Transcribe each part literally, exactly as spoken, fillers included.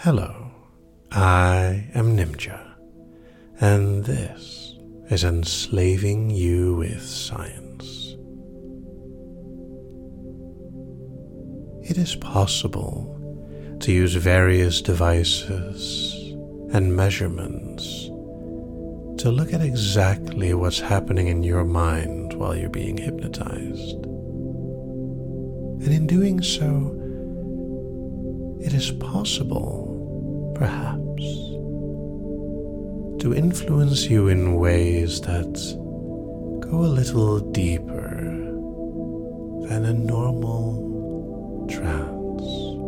Hello, I am Nimja, and this is Enslaving You with Science. It is possible to use various devices and measurements to look at exactly what's happening in your mind while you're being hypnotized. And in doing so, it is possible, perhaps, to influence you in ways that go a little deeper than a normal trance.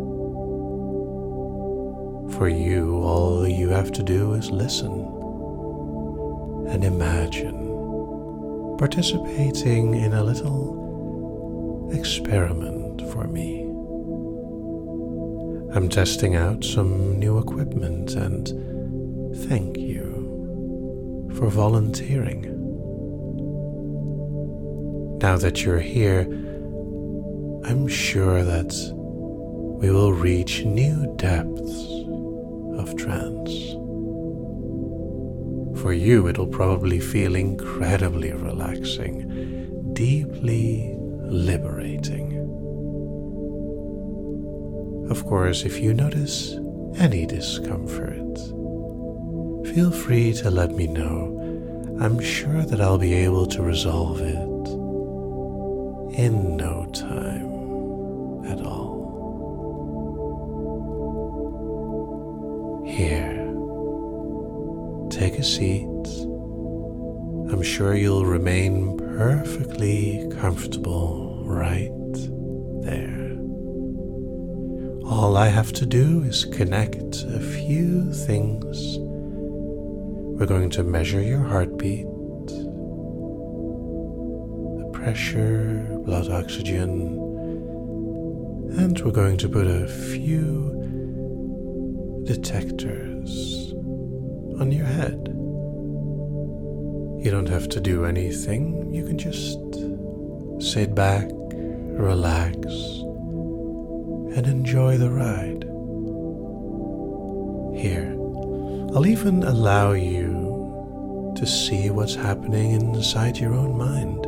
For you, all you have to do is listen and imagine participating in a little experiment for me. I'm testing out some new equipment, and thank you for volunteering. Now that you're here, I'm sure that we will reach new depths of trance. For you, it'll probably feel incredibly relaxing, deeply liberating. Of course, if you notice any discomfort, feel free to let me know. I'm sure that I'll be able to resolve it in no time at all. Here, take a seat. I'm sure you'll remain perfectly comfortable right there. All I have to do is connect a few things. We're going to measure your heartbeat, the pressure, blood oxygen, and we're going to put a few detectors on your head. You don't have to do anything. You can just sit back, relax, and enjoy the ride. Here, I'll even allow you to see what's happening inside your own mind.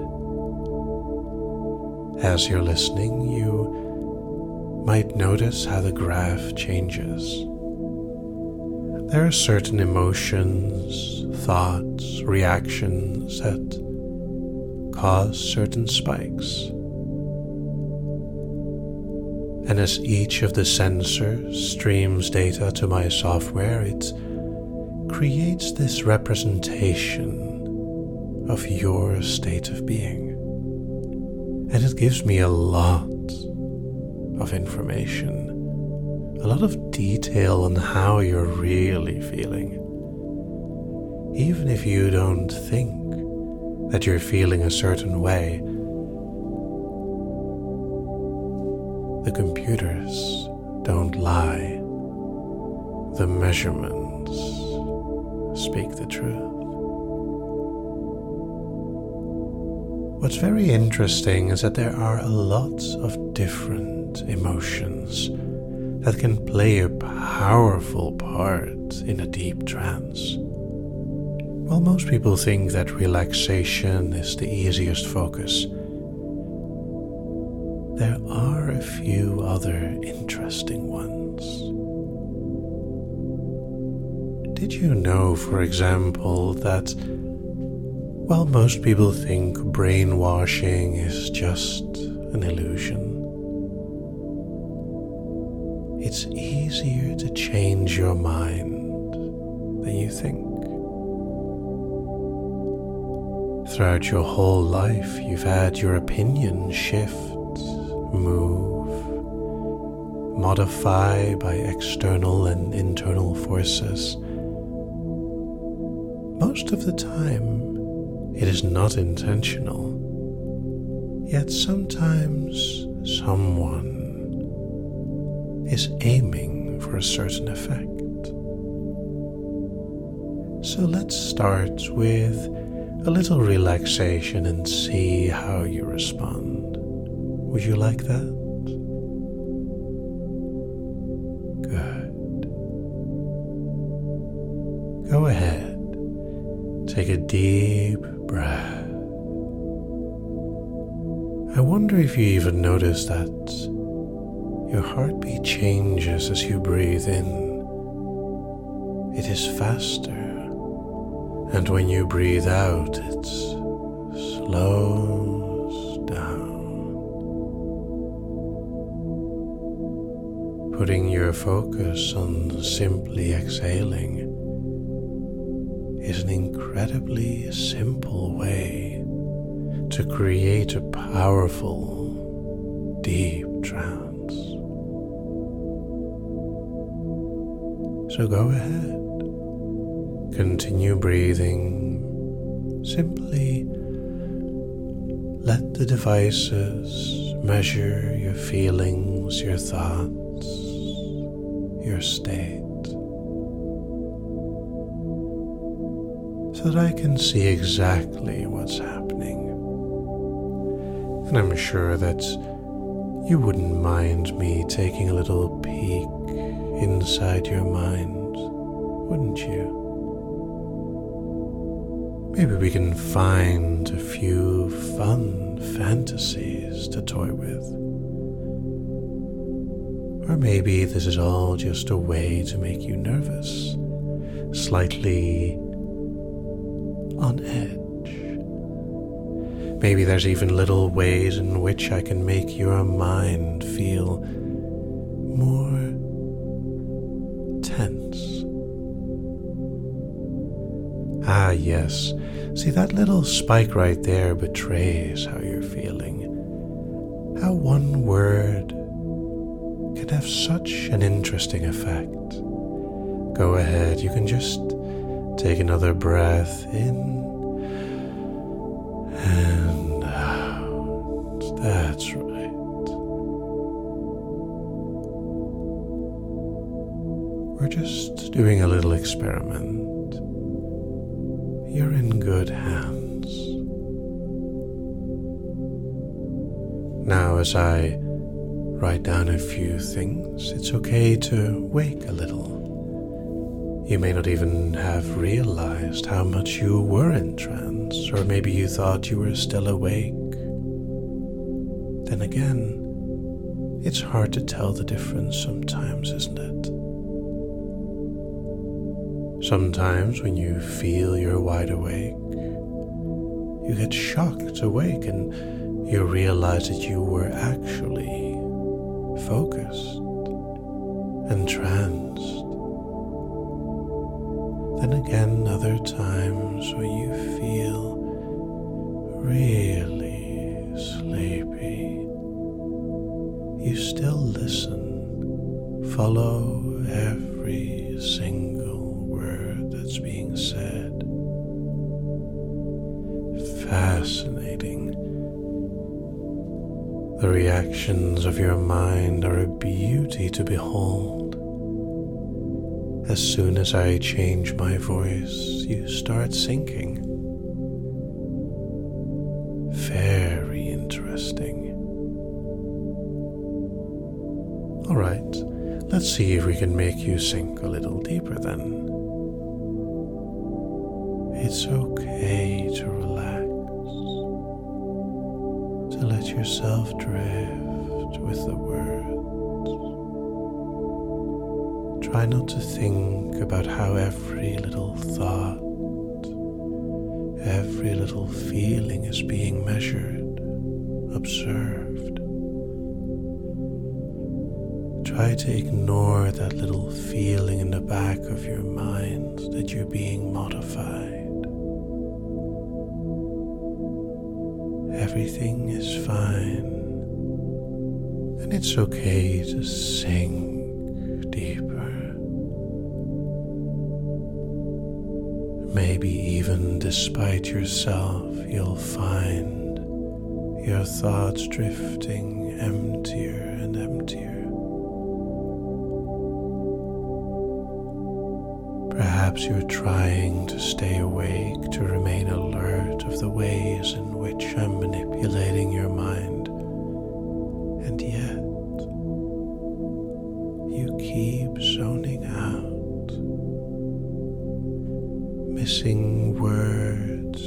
As you're listening, you might notice how the graph changes. There are certain emotions, thoughts, reactions that cause certain spikes. And as each of the sensors streams data to my software, it creates this representation of your state of being. And it gives me a lot of information, a lot of detail on how you're really feeling. Even if you don't think that you're feeling a certain way, the computers don't lie. The measurements speak the truth. What's very interesting is that there are a lot of different emotions that can play a powerful part in a deep trance. While most people think that relaxation is the easiest focus, there are a few other interesting ones. Did you know, for example, that while most people think brainwashing is just an illusion, it's easier to change your mind than you think. Throughout your whole life, you've had your opinion shift, move, modify by external and internal forces. Most of the time, it is not intentional, yet sometimes someone is aiming for a certain effect. So let's start with a little relaxation and see how you respond. Would you like that? Good. Go ahead. Take a deep breath. I wonder if you even notice that your heartbeat changes as you breathe in. It is faster, and when you breathe out, it slows down. Putting your focus on simply exhaling is an incredibly simple way to create a powerful, deep trance. So go ahead. Continue breathing. Simply let the devices measure your feelings, your thoughts, your state, so that I can see exactly what's happening. And I'm sure that you wouldn't mind me taking a little peek inside your mind, wouldn't you? Maybe we can find a few fun fantasies to toy with. Or maybe this is all just a way to make you nervous, slightly on edge. Maybe there's even little ways in which I can make your mind feel more tense. Ah, yes. See, that little spike right there betrays how you're feeling. How one word can have such an interesting effect. Go ahead, you can just take another breath in and out. That's right. We're just doing a little experiment. You're in good hands. Now, as I write down a few things, it's okay to wake a little. You may not even have realized how much you were in trance, or maybe you thought you were still awake. Then again, it's hard to tell the difference sometimes, isn't it? Sometimes when you feel you're wide awake, you get shocked awake and you realize that you were actually focused, entranced. Then again, other times when you feel really sleepy, you still listen, follow every single word that's being said. Fascinating. The reactions of your mind are a beauty to behold. As soon as I change my voice, you start sinking. Very interesting. All right, let's see if we can make you sink a little deeper then. It's okay to relax, to let yourself drift with the words. Try not to think about how every little thought, every little feeling is being measured, observed. Try to ignore that little feeling in the back of your mind that you're being modified. Everything is fine, and it's okay to sink deeper. Maybe even despite yourself, you'll find your thoughts drifting emptier and emptier. Perhaps you're trying to stay awake to remain alert of the ways in which I'm manipulating your mind, and yet you keep zoning out, missing words,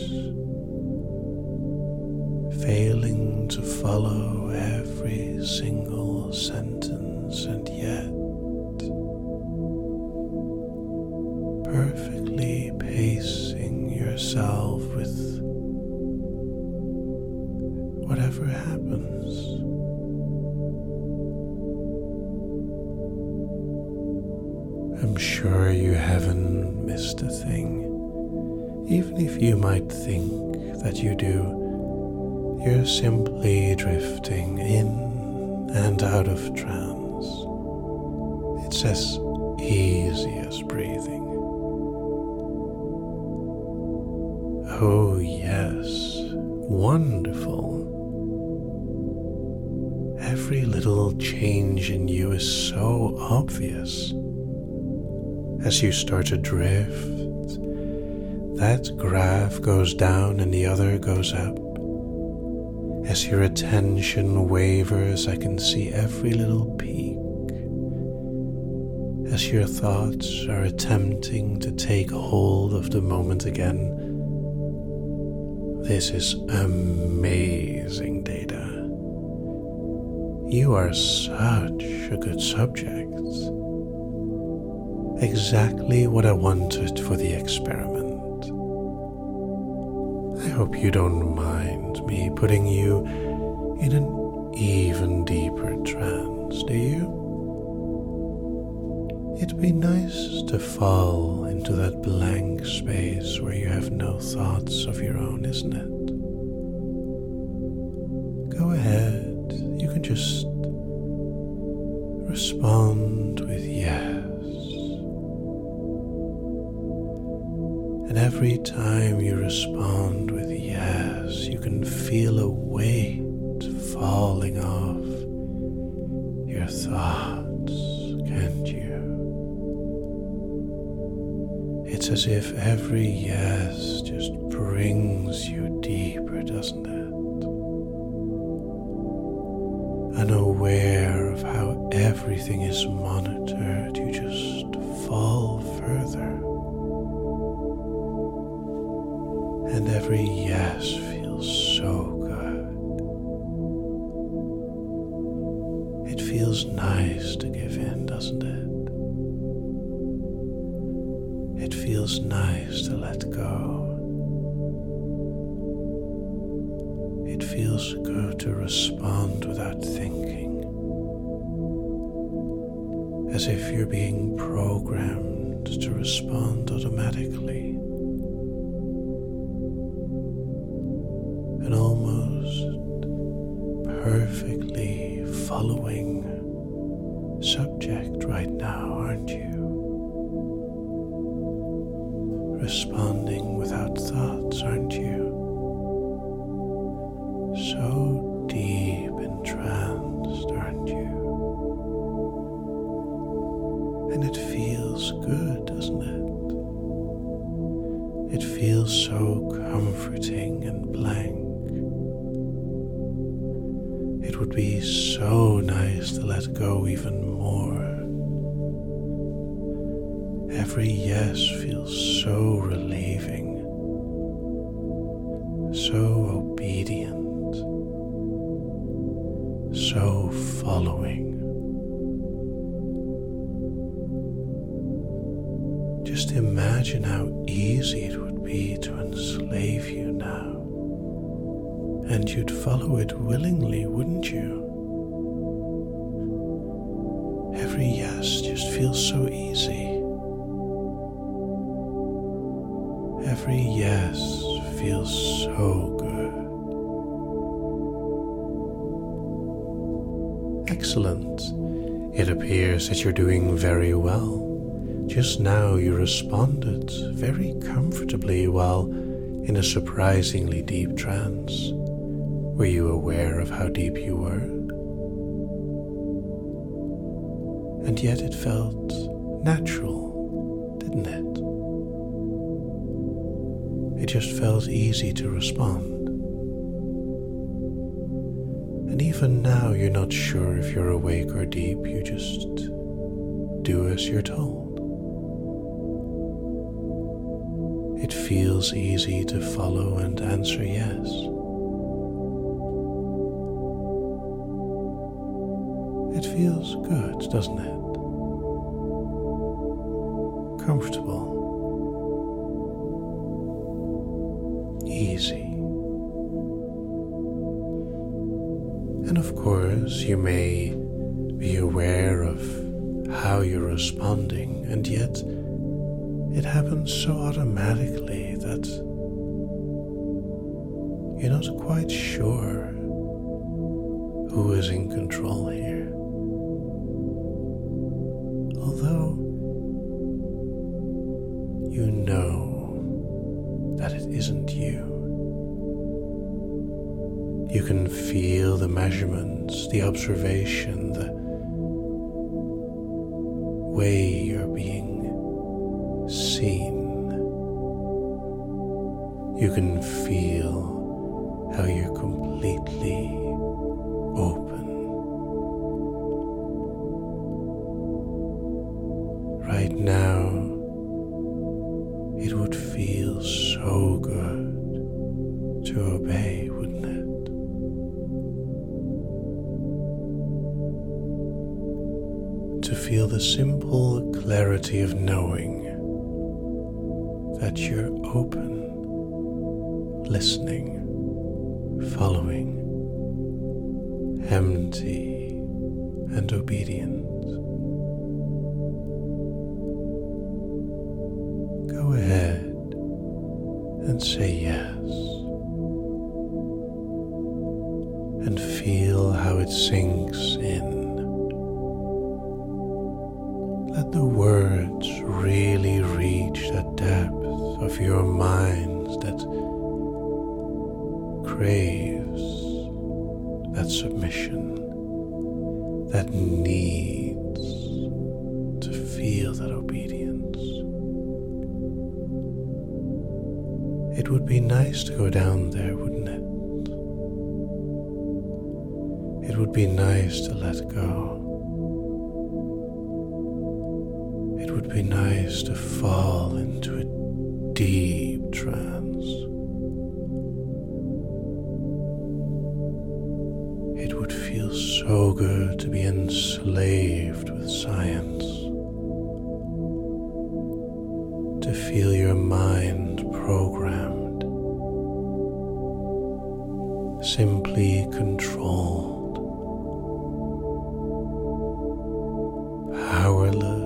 failing to follow every single sentence, and yet perfectly pacing yourself with whatever happens. I'm sure you haven't missed a thing. Even if you might think that you do, you're simply drifting in and out of trance. It's as easy as breathing. Oh yes, wonderful. Every little change in you is so obvious. As you start to drift, that graph goes down and the other goes up. As your attention wavers, I can see every little peak. As your thoughts are attempting to take hold of the moment again, this is amazing data. You are such a good subject. Exactly what I wanted for the experiment. I hope you don't mind me putting you in an even deeper trance, do you? It'd be nice to fall into that blank space where you have no thoughts of your own, isn't it? Go ahead, you can just respond with yes. And every time you respond with yes, you can feel a weight falling off your thoughts, can't you? It's as if every yes just brings you deeper, doesn't it? Unaware of how everything is monitored, you just fall further. And every yes feels so good. It feels nice to give in, doesn't it? It feels nice to let go. It feels good to respond without thinking, as if you're being programmed to respond automatically. An almost perfectly following subject right now, aren't you? Responding without thoughts, aren't you? So deep entranced, aren't you? And it feels good, doesn't it? It feels so comforting and blank. It would be so nice to let go even more. Every yes feels so relieving, so obedient, so following. Just imagine how easy it would be to enslave you now. And you'd follow it willingly, wouldn't you? Every yes just feels so easy. Every yes feels so good. Excellent. It appears that you're doing very well. Just now you responded very comfortably while in a surprisingly deep trance. Were you aware of how deep you were? And yet it felt natural, didn't it? It just felt easy to respond. And even now you're not sure if you're awake or deep, you just do as you're told. it feels easy to follow and answer yes. It feels good, doesn't it? Comfortable. Easy. And of course, you may be aware of how you're responding, and yet it happens so automatically that you're not quite sure who is in control here. Although you know that it isn't you. You can feel the measurements, the observation, the way you're being seen. You can feel how you're completely open. Right now, it would feel so good to obey, wouldn't it? To feel the simple clarity of knowing that you're open, listening, following, empty and obedient. Go ahead and say yes, and feel how it sinks in. Let the words really reach that depth of your mind that craves that submission, that needs to feel that obedience. It would be nice to go down there, wouldn't it? It would be nice to let go. It would be nice to fall into a deep trance. It would feel so good to be enslaved with science, to feel your mind programmed, simply controlled, powerless,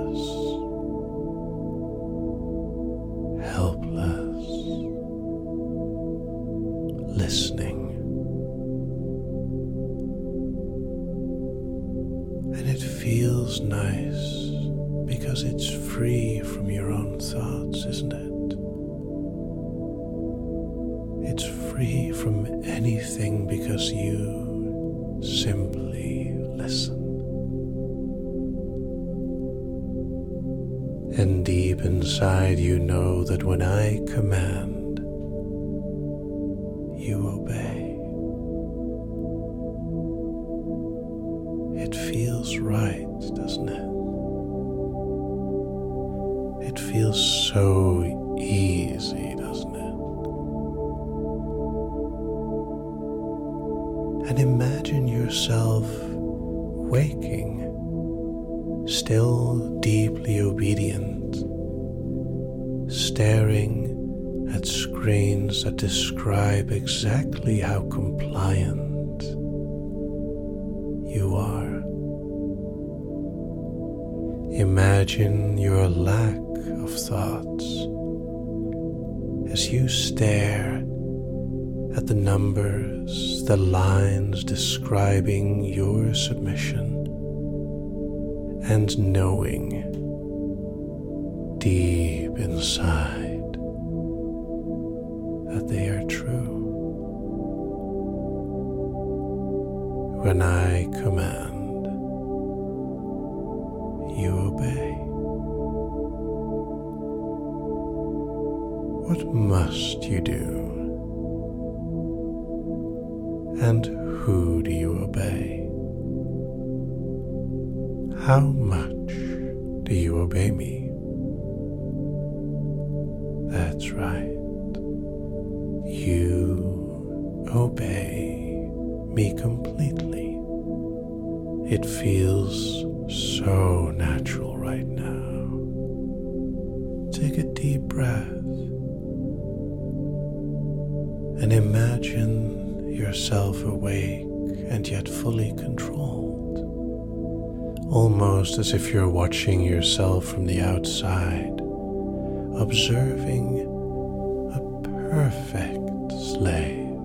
helpless, listening. And it feels nice because it's free from your own thoughts, isn't it? It's free from anything because you simply listen. And deep inside you know that when I command, you obey. It feels right, doesn't it? It feels so easy, doesn't it? And imagine yourself waking, still deeply obedient, staring at screens that describe exactly how compliant you are. Imagine your lack of thoughts as you stare at the numbers, the lines describing your submission, and knowing deep inside that they are true. When I command, you obey. What must you do? And who do you obey? How much do you obey me? That's right. You obey me completely. It feels so natural right now. Take a deep breath and imagine yourself awake and yet fully controlled, almost as if you're watching yourself from the outside, observing a perfect slave,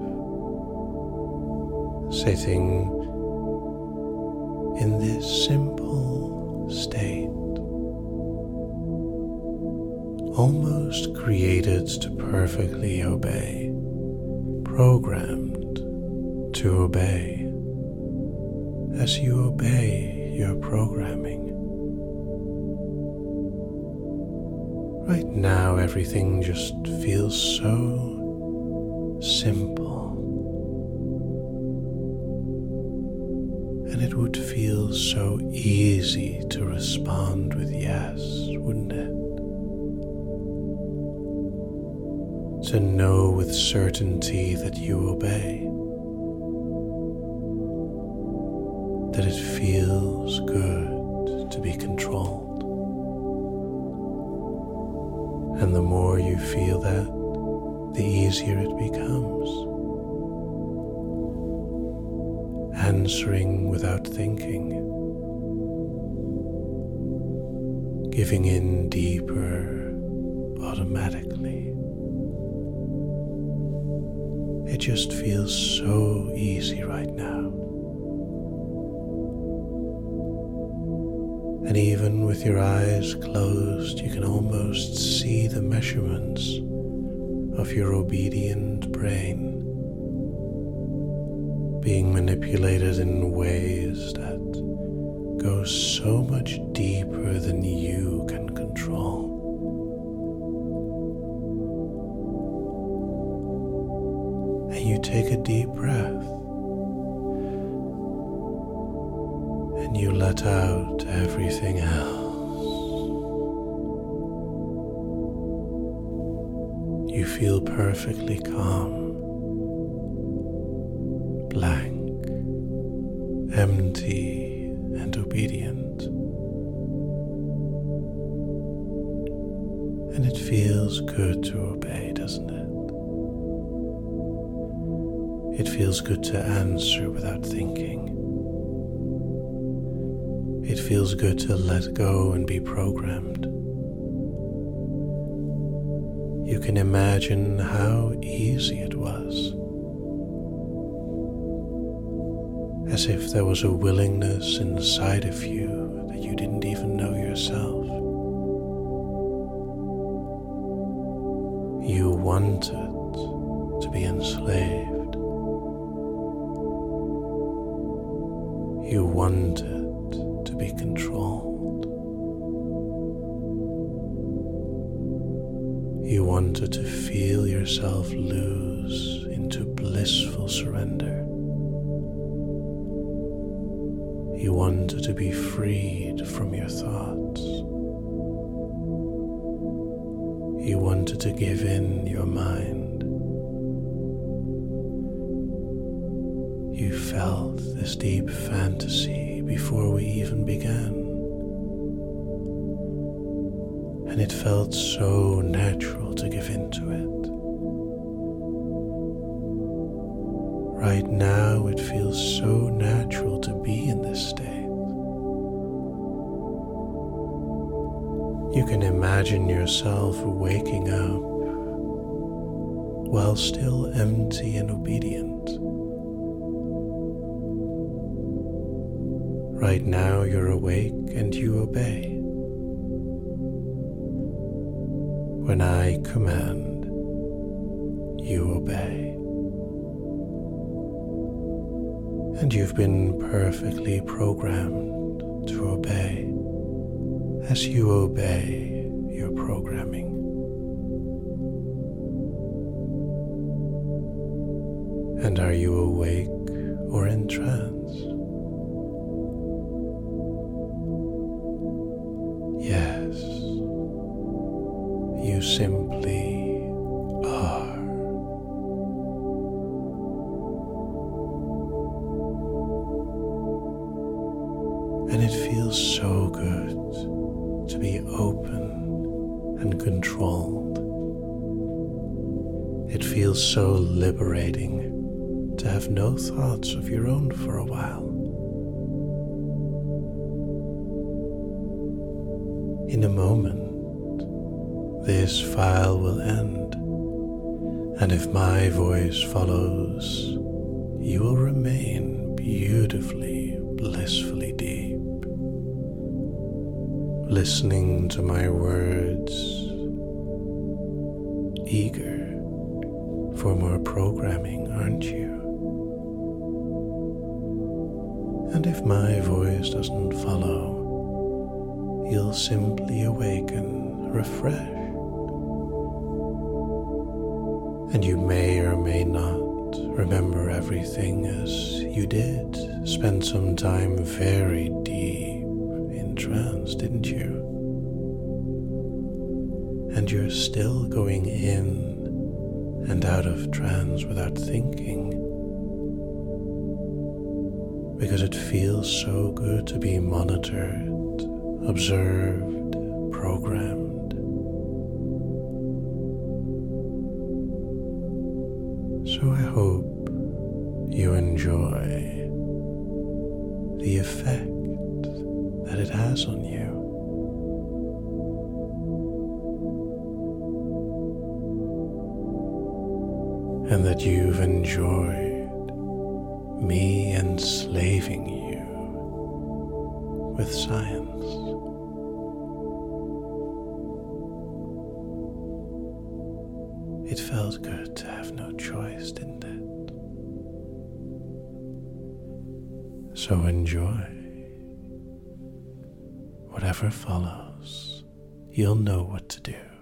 sitting in this simple state, almost created to perfectly obey, programmed to obey, as you obey your programming. Right now, everything just feels so simple, and it would feel so easy to respond with yes, wouldn't it? To know with certainty that you obey, that it feels good to be controlled. And the more you feel that, the easier it becomes. Answering without thinking, giving in deeper automatically. It just feels so easy right now. And even with your eyes closed, you can almost see the measurements of your obedient brain being manipulated in ways that go so much deeper than you can control. And you take a deep breath and you let out everything else. You feel perfectly calm, blank, empty, and obedient. And it feels good to obey, doesn't it? It feels good to answer without thinking. It feels good to let go and be programmed. You can imagine how easy it was, as if there was a willingness inside of you that you didn't even know yourself. You wanted to be enslaved. You wanted to be controlled. You wanted to feel yourself lose into blissful surrender. You wanted to be freed from your thoughts. You wanted to give in your mind. You felt this deep fantasy before we even began. And it felt so natural to give into it. Right now, it feels so natural to be in this state. You can imagine yourself waking up while still empty and obedient. Right now, you're awake and you obey. When I command, you obey. And you've been perfectly programmed to obey as you obey your programming. And are you awake or in trance? Yes, you simply to be open and controlled. It feels so liberating to have no thoughts of your own for a while. In a moment, this file will end, and if my voice follows, you will remain beautifully, blissfully deep, listening to my words, eager for more programming, aren't you? And if my voice doesn't follow, you'll simply awaken refreshed. And you may or may not remember everything as you did spend some time very deep in trance, didn't you? And you're still going in and out of trance without thinking, because it feels so good to be monitored, observed, programmed. So I hope you enjoy the effect that it has on you. And that you've enjoyed me enslaving you with science. It felt good to have no choice, didn't it? So enjoy. Whatever follows, you'll know what to do.